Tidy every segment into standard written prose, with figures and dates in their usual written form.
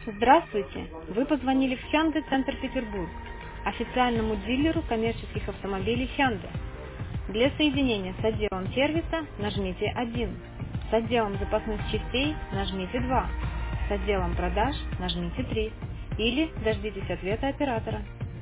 Здравствуйте! Вы позвонили в Hyundai Центр Петербург, официальному дилеру коммерческих автомобилей Hyundai. Для соединения с отделом сервиса нажмите 1, с отделом запасных частей нажмите 2, с отделом продаж нажмите 3 или дождитесь ответа оператора.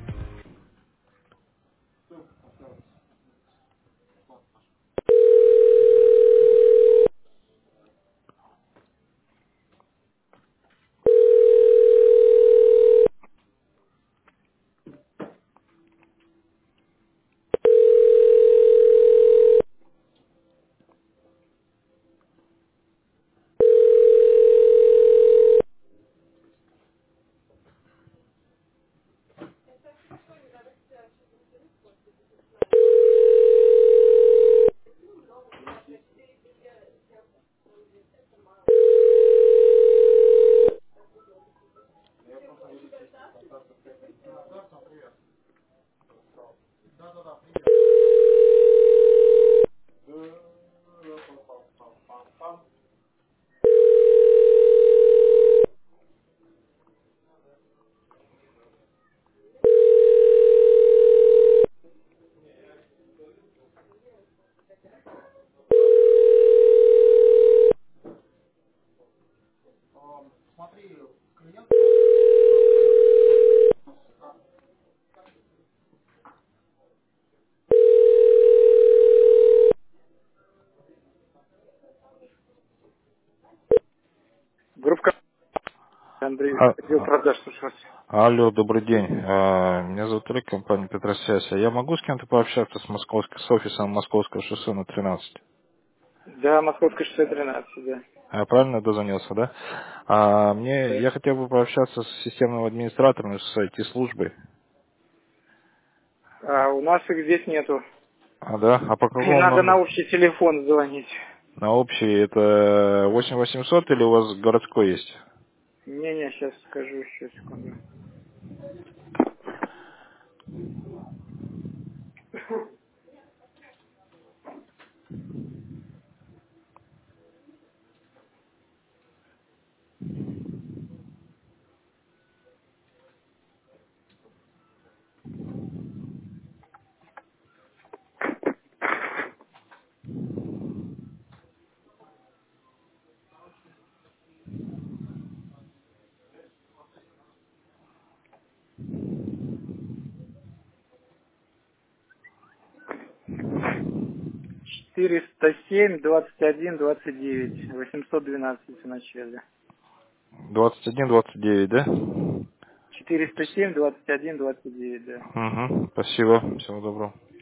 Группа Андрей, А- отдел а- продаж, слушаю вас. Алло, добрый день. Меня зовут Олег, компания Петросвязь. Я могу с кем-то пообщаться с офисом Московского шоссе на 13? Да, Московская 613, да. Я правильно дозвонился, да? Да. Я хотел бы пообщаться с системным администратором, с IT-службой. А у нас их здесь нету. Да? А по И какому надо на номеру? общий телефон звонить. На общий это 8800 или у вас городской есть? Не-не, сейчас скажу, еще секунду. Четыреста семь 21 29 812 в начале. 2129, да? 407 21 29, да. Угу. Спасибо. Всего доброго.